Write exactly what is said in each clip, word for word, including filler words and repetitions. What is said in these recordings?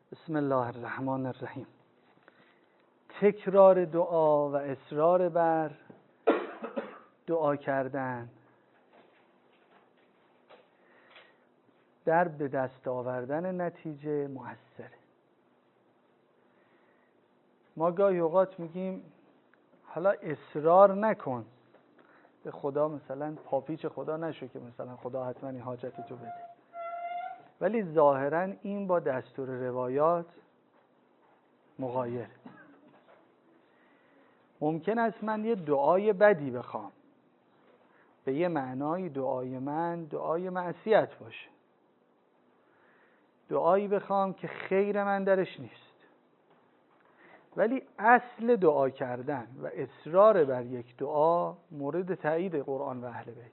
بسم الله الرحمن الرحیم. تکرار دعا و اصرار بر دعا کردن در به دست آوردن نتیجه مؤثره. ما گاهی اوقات میگیم حالا اصرار نکن به خدا، مثلا پاپیچ خدا نشو که مثلا خدا حتما این حاجت تو بده، ولی ظاهرا این با دستور روایات مغایر. ممکن است من یه دعای بدی بخوام، به یه معنای دعای من دعای معصیت باشه، دعایی بخوام که خیر من درش نیست، ولی اصل دعا کردن و اصرار بر یک دعا مورد تایید قرآن و اهل بیت.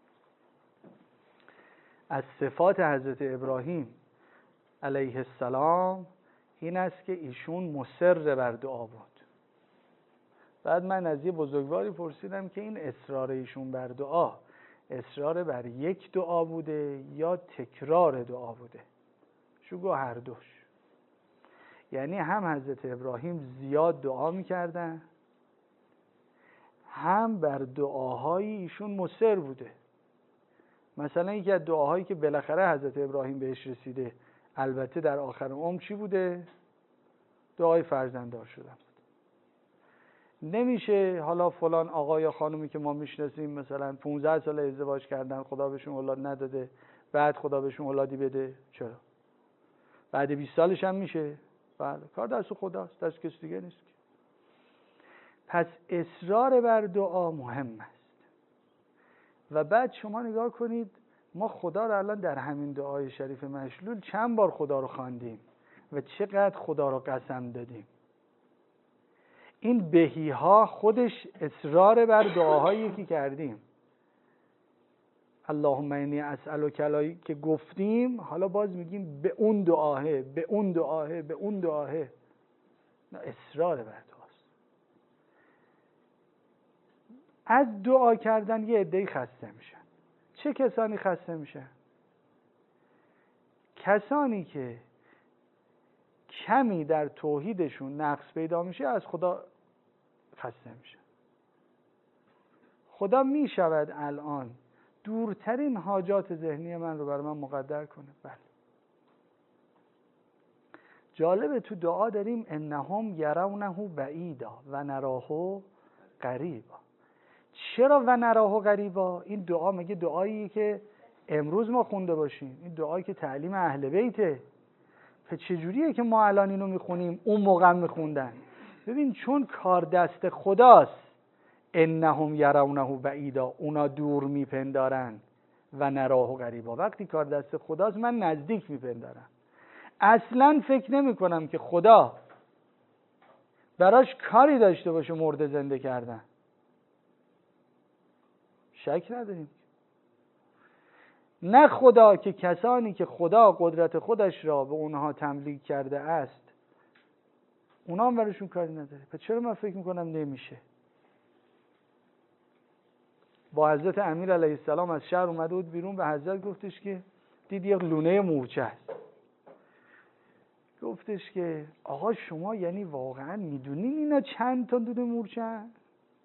از صفات حضرت ابراهیم علیه السلام این است که ایشون مصر بر دعا بود. بعد من از یه بزرگواری پرسیدم که این اصرار ایشون بر دعا اصرار بر یک دعا بوده یا تکرار دعا بوده؟ شو گو هر دوش. یعنی هم حضرت ابراهیم زیاد دعا میکردن، هم بر دعاهای ایشون مصر بوده. مثلا یکی از دعاهایی که بالاخره حضرت ابراهیم بهش رسیده، البته در آخر عمر، چی بوده؟ دعای فرزنددار شدن. نمیشه حالا فلان آقا یا خانومی که ما میشناسیم مثلا پانزده سال ازدواج کردن، خدا بهشون اولاد نداده، بعد خدا بهشون اولادی بده. چرا؟ بعد بیست سالش هم میشه؟ بله، کار دست خداست، دست کسی دیگه نیست. پس اصرار بر دعا مهم است. و بعد شما نگاه کنید ما خدا رو الان در همین دعای شریف مشلول چند بار خدا رو خواندیم و چقدر خدا رو قسم دادیم. این بهی ها خودش اصرار بر دعاهایی که کردیم. اللهم انی اسألک کلایی که گفتیم، حالا باز میگیم به اون دعاه، به اون دعاه، به اون دعاه. نه، اصرار بر دعاست. از دعا کردن یه عده‌ای خسته میشن. چه کسانی خسته میشن؟ کسانی که کمی در توحیدشون نقص پیدا میشه از خدا خسته میشن. خدا میشود الان دورترین حاجات ذهنی من رو برای من مقدر کنه؟ بله. جالبه تو دعا داریم انهم یرونه بعیدا و نراه قریبا. چرا و نراه قریبا؟ این دعا مگه دعاییه که امروز ما خونده باشیم؟ این دعایی که تعلیم اهل بیته. پس چجوریه که ما الان اینو میخونیم اون موقع میخوندن؟ ببین، چون کار دست خداست. انهم یرونه بعیدا، اونا دور میپندارن، و نراه قریبا، وقتی کار دست خداست من نزدیک میپندارم. اصلا فکر نمی کنم که خدا براش کاری داشته باشه مرده زنده کردن. شک نداریم. نه خدا که کسانی که خدا قدرت خودش را به اونها تملیک کرده است اونا هم براشون کاری نداره. پس چرا من فکر میکنم نمیشه؟ با حضرت امیر علیه السلام از شهر اومده بود بیرون، به حضرت گفتش که دید یک لونه مورچه است. گفتش که آقا شما یعنی واقعا میدونین اینا چند تا دونه مورچه هست؟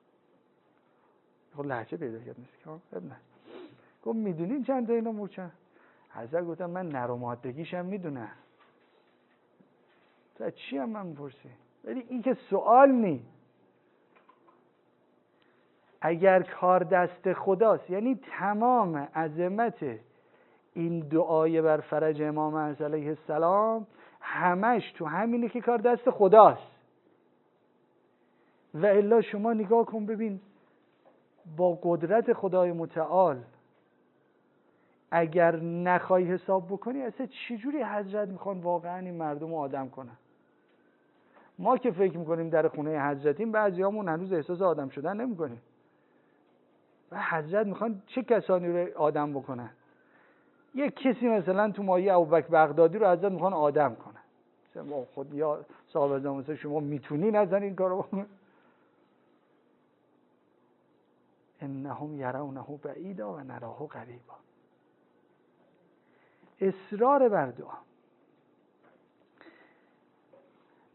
خب لهجه پیدا کرد نیست که نه. گفت میدونین چند تا اینا مورچه هست؟ حضرت گفتم من نر و مادگیشم میدونم. تو چی هم من میپرسی؟ ولی این که سوال نی. اگر کار دست خداست، یعنی تمام عظمت این دعای بر فرج امام علیه السلام همش تو همینه که کار دست خداست. و الا شما نگاه کن ببین، با قدرت خدای متعال اگر نخوای حساب بکنی اصلا چجوری حضرت میخوان واقعا این مردم رو آدم کنن؟ ما که فکر میکنیم در خونه حضرتیم، بعضیامون هنوز احساس آدم شدن نمیکنیم. و حضرت میخوان چه کسانی رو آدم بکنن؟ یک کسی مثلا تو مایه ابوبکر بغدادی رو حضرت میخوان آدم کنن. مثلا خود یا صاحب زمان مثلا شما میتونی نزن این کارو بکنن؟ انهم یرونه بعیدا و نراه قریبا. اصرار بر دعا.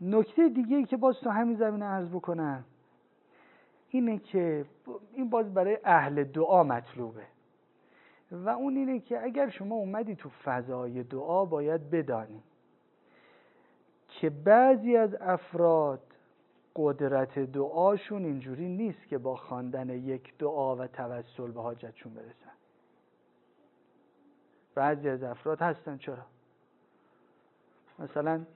نکته دیگه ای که باز تو همین زمینه عرض بکنم اینه که این باز برای اهل دعا مطلوبه و اون اینه که اگر شما اومدی تو فضای دعا باید بدانی که بعضی از افراد قدرت دعاشون اینجوری نیست که با خواندن یک دعا و توسل به حاجتشون برسن. بعضی از افراد هستن چرا؟ مثلا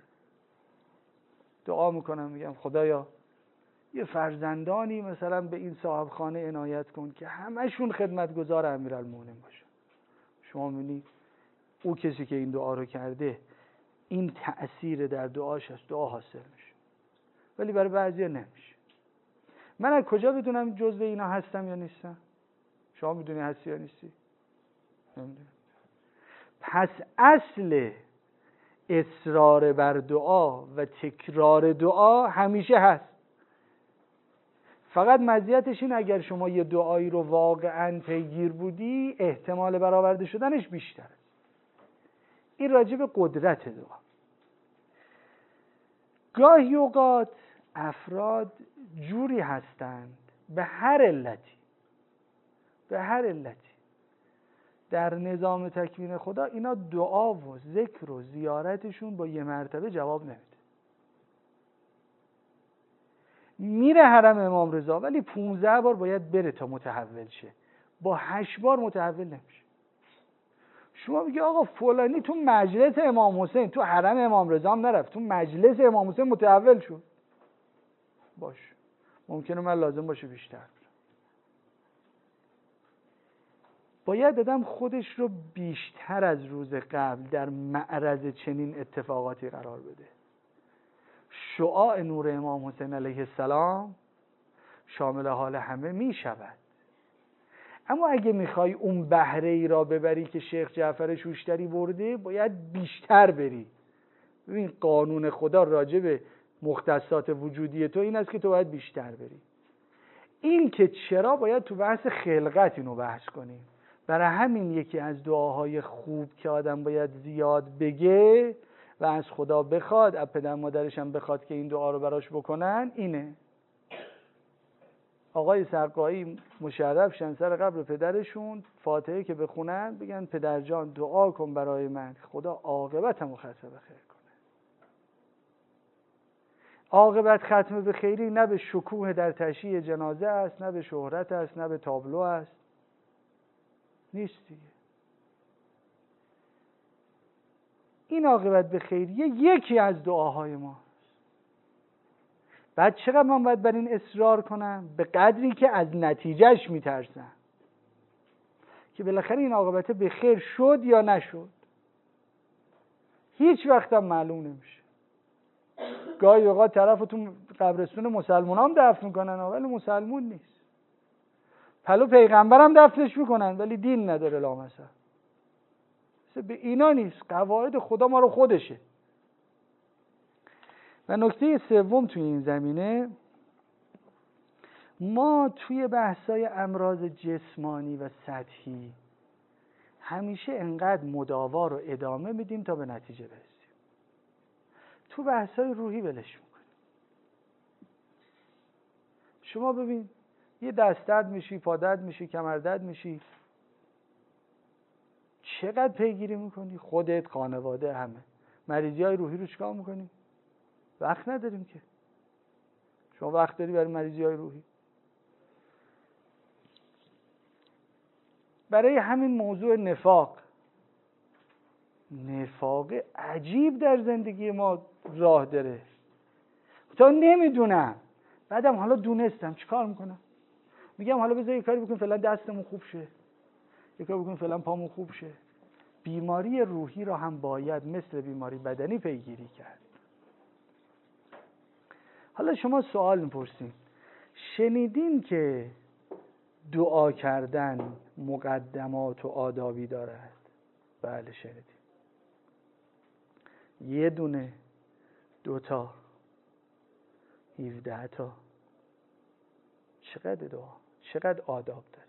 دعا میکنم میگم خدایا یه فرزندانی مثلا به این صاحب خانه عنایت کن که همشون خدمتگزار امیرالمومنین باشه. شما میبینی او کسی که این دعا رو کرده این تأثیر در دعاش هست، دعا حاصل میشه، ولی برای بعضیا نمیشه. من از کجا بدونم جزو اینا هستم یا نیستم؟ شما میدونی هستی یا نیستی؟ نمیدونم. پس اصل اصرار بر دعا و تکرار دعا همیشه هست. فقط مزیتش این اگر شما یه دعایی رو واقعاً پیگیر بودی احتمال برآورده شدنش بیشتره. این راجع به قدرت دعا. گاهی اوقات افراد جوری هستند به هر علتی به هر علتی در نظام تکوین خدا اینا دعا و ذکر و زیارتشون با یه مرتبه جواب نمیده. میره حرم امام رضا ولی پونزده بار باید بره تا متحول شه، با هشت بار متحول نمیشه. شما میگه آقا فلانی تو مجلس امام حسین تو حرم امام رضا هم نرفت، تو مجلس امام حسین متحول شد. باش ممکنه من لازم باشه بیشتر. باید آدم خودش رو بیشتر از روز قبل در معرض چنین اتفاقاتی قرار بده. شعاع نور امام حسین علیه السلام شامل حال همه می شود، اما اگه میخوای اون بهره ای را ببری که شیخ جعفر شوشتری برده باید بیشتر بری. ببین قانون خدا راجع به مختصات وجودی تو این است که تو باید بیشتر بری. این که چرا باید تو بحث خلقت اینو بحث کنیم. برای همین یکی از دعاهای خوب که آدم باید زیاد بگه و از خدا بخواد، از پدر مادرش هم بخواد که این دعا رو براش بکنن اینه. آقای سرقایی مشرف شن سر قبر پدرشون فاتحه که بخونن بگن پدر جان دعا کن برای من خدا عاقبتمو ختم به خیر کنه. عاقبت ختم به خیری نه به شکوه در تشییع جنازه است، نه به شهرت است، نه به تابلو است، نیست دیگه. این عاقبت به خیریه یکی از دعاهای ما. بعد چقدر من باید بر این اصرار کنم؟ به قدری که از نتیجهش میترسم که بالاخره این عاقبت به خیر شد یا نشد. هیچ وقت هم معلوم نمیشه. گاهی اوقات طرف تو قبرستون مسلمان هم دفن میکنن ولی مسلمون نیست. پلو پیغمبر هم دفنش میکنن ولی دین نداره لامصب. به اینا نیست. قواعد خدا ما رو خودشه. و نکته سوم توی این زمینه، ما توی بحثای امراض جسمانی و سطحی همیشه انقدر مداوا رو ادامه میدیم تا به نتیجه برسیم. تو بحثای روحی ولش میکنیم. شما ببین یه دست درد میشی، پا درد میشی، کمر درد میشی، چقدر پیگیری میکنی؟ خودت، خانواده، همه. مریضی های روحی رو چیکار میکنی؟ وقت نداریم که. شما وقت داری برای مریضی های روحی؟ برای همین موضوع نفاق نفاق عجیب در زندگی ما راه داره تا نمیدونم. بعدم حالا دونستم چیکار میکنم؟ میگم حالا بذار یه کاری بکنیم فعلا دستمون خوب شه، یه کاری بکنیم فعلا پامون خوب شه. بیماری روحی را هم باید مثل بیماری بدنی پیگیری کرد. حالا شما سوال میپرسین شنیدین که دعا کردن مقدمات و آدابی دارد؟ بله شنیدیم. یه دونه، دوتا، هفده تا. چقدر دعا، چقدر آداب داره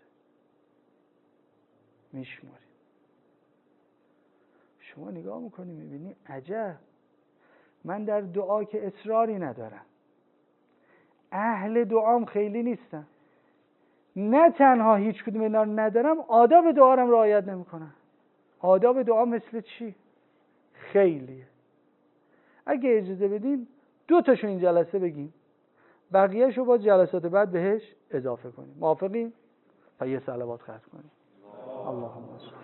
میشماریم. شما نگاه میکنی میبینی عجب. من در دعا که اصراری ندارم، اهل دعام خیلی نیستم، نه تنها هیچ کدوم اینا رو ندارم، آداب دعا رو رعایت نمیکنم. آداب دعا مثل چی؟ خیلیه. اگه اجازه بدین دو تاشو این جلسه بگیم، بقیه‌شو با جلسات بعد بهش اضافه کنیم. موافقی؟ و یه صلوات ختم کنیم. اللهم صل.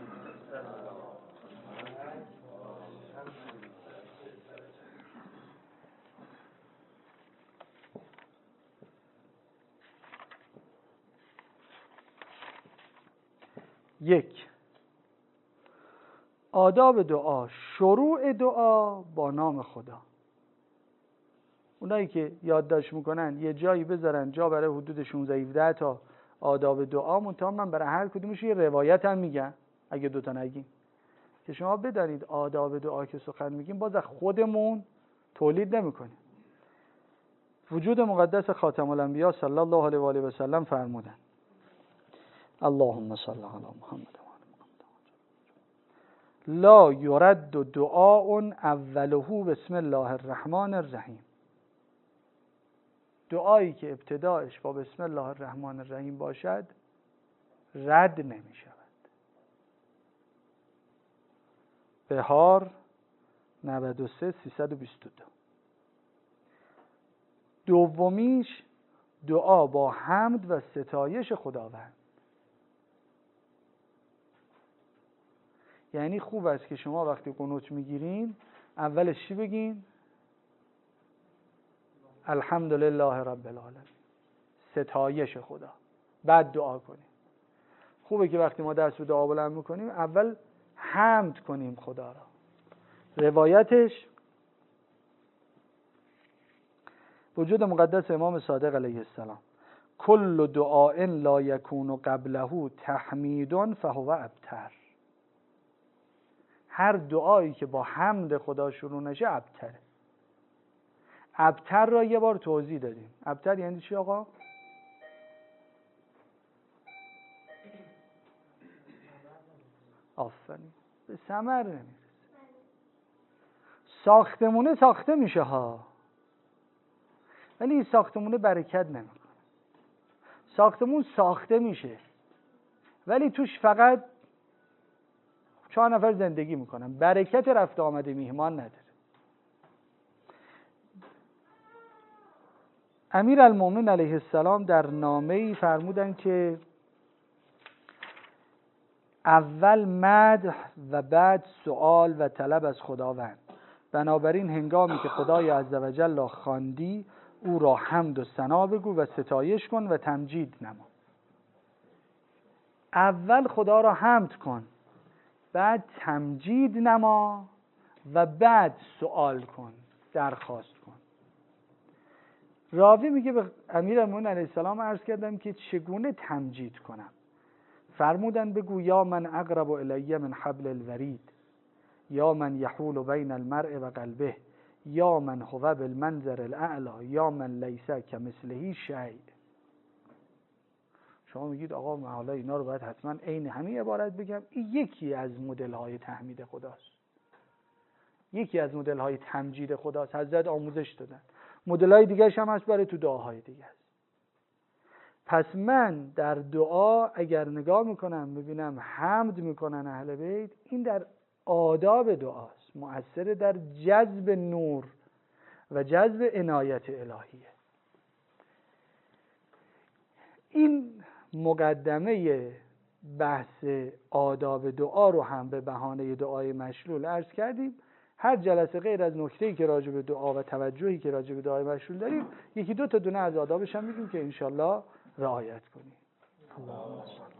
یک، آداب دعا، شروع دعا با نام خدا. اونایی که یادداشت میکنن یه جایی بذارن، جا برای حدود شانزده هفده تا آداب دعا، منتها من برای هر کدومش یه روایت هم میگم اگه دوتا نگیم، که شما بدانید آداب دعا که سخن میگیم باز از خودمون تولید نمیکنیم. وجود مقدس خاتم الانبیا صلی الله علیه و آله و سلم فرمودن اللهم صل علی محمد لا یرد دعاء اوله بسم الله الرحمن الرحیم. دعایی که ابتدایش با بسم الله الرحمن الرحیم باشد رد نمی شود. بهار نود و سه سیصد و بیست و دو. دومیش دعا با حمد و ستایش خداوند. یعنی خوب است که شما وقتی قنوت میگیرین اولش چی بگین؟ الحمدلله رب العالمین، ستایش خدا، بعد دعا کنیم. خوبه که وقتی ما دست به دعا بلند میکنیم اول حمد کنیم خدا را. روایتش وجود مقدس امام صادق علیه السلام کل دعاء لا یکون قبله تحمید فهو ابتر. هر دعایی که با حمد خدا شروع نشه ابتره. ابتر را یه بار توضیح دادیم. ابتر یعنی چی آقا؟ آفرین، به ثمر نمیرسه. ساختمونه ساخته میشه ها، ولی این ساختمونه برکت نمیکنه. ساختمون ساخته میشه ولی توش فقط چهار نفر زندگی میکنن، برکت رفت آمده میهمان نداره. امیر المومنین علیه السلام در نامه‌ای فرمودن که اول مدح و بعد سؤال و طلب از خداوند. بنابراین هنگامی که خدای عزوجل را خواندی او را حمد و ثنا بگو و ستایش کن و تمجید نما. اول خدا را حمد کن، بعد تمجید نما و بعد سؤال کن، درخواست کن. راوی میگه به امیرالمومنین علیه السلام عرض کردم که چگونه تمجید کنم؟ فرمودن بگو یا من اقرب الی من حبل الورید، یا من یحول بین المرء و قلبه، یا من هو بالمنظر الاعلی، یا من لیس کمثله شیء. شما میگید آقا من حالا اینا رو باید حتما عین همین عبارت بگم. این یکی از مدل های تحمید خداست، یکی از مدل های تمجید خداست. حضرت آموزش دادن. مدل های دیگه هم هست برای تو دعاهای دیگه است. پس من در دعا اگر نگاه میکنم ببینم حمد میکنن اهل بیت، این در آداب دعاست، مؤثر در جذب نور و جذب عنایت الهیه. این مقدمه بحث آداب دعا رو هم به بهانه دعای مشلول عرض کردیم. هر جلسه غیر از نکته‌ای که راجع به دعا و توجهی که راجع به دعای مشلول داریم یکی دو تا دونه از آدابش هم میگیم که انشالله رعایت کنیم. اللهم صل